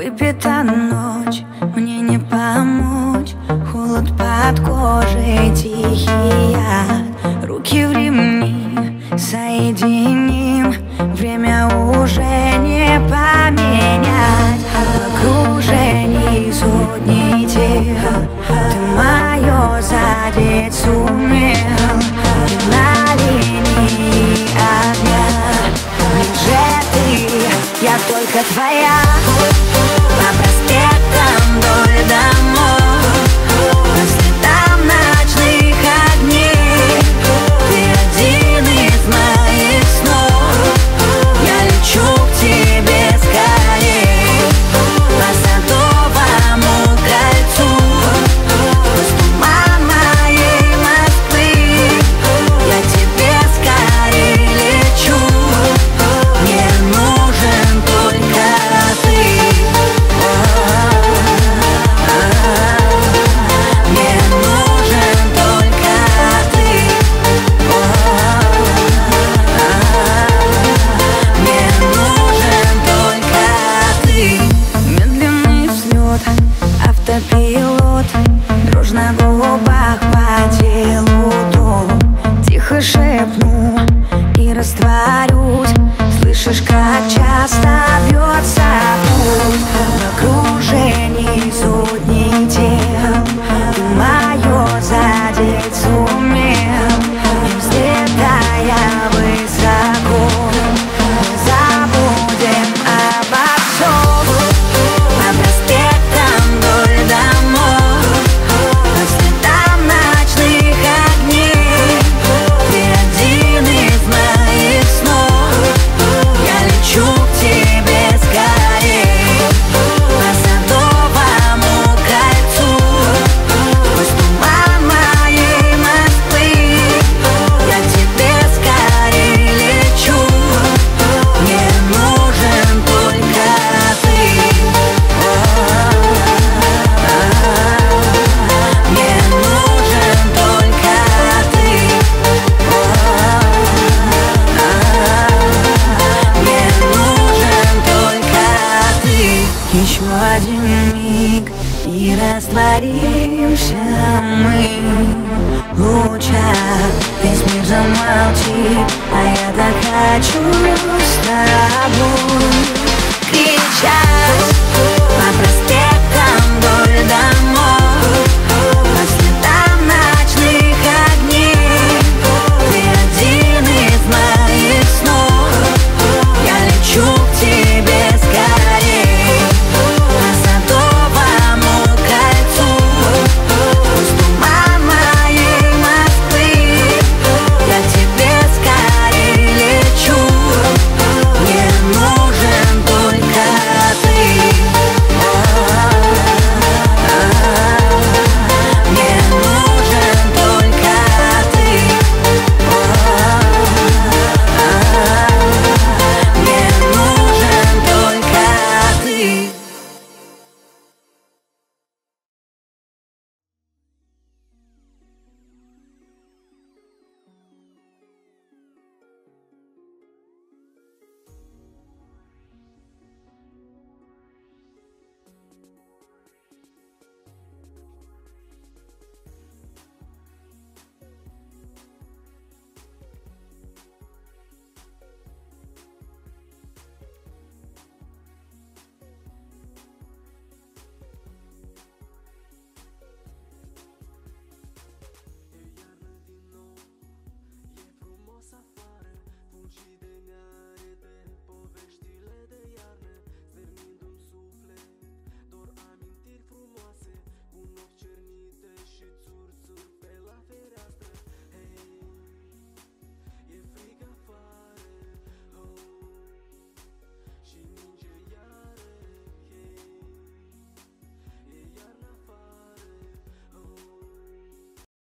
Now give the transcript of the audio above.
Выпита ночь, мне не помочь. Холод под кожей, тихий яд. Руки в ремни, соединим. Время уже не поменять. В окружении сотни тел ты мое задеть сумел. Ты на линии огня. Ниже ты, я только твоя. По проспектам вдоль домов, по следам ночных огней. Ты один из моих снов. Я лечу к тебе скорей. По Садовому кольцу, сквозь туман моей Москвы. Я тебе скорей лечу. Мне нужен только ты. Мне нужен только ты. Мне нужен только ты. Медленный взлет, автопилот, дрожь на губах по телу дом. Тихо шепну и растворюсь. Слышишь, как часто бьется пульс. В окружении сотни тел ты мое задеть сумел. Не взлетая высоко, мы забудем обо всем. По проспектам вдоль домов, по следам ночных огней. Ты один из моих снов. Я лечу к тебе скорей. По Садовому кольцу, сквозь туман моей Москвы. Я тебе скорей лечу. Мне нужен только ты. Мне нужен только ты. Мне нужен только ты. Еще один миг и растворимся мы в лучах. Весь мир замолчит, а я так хочу с тобой кричать.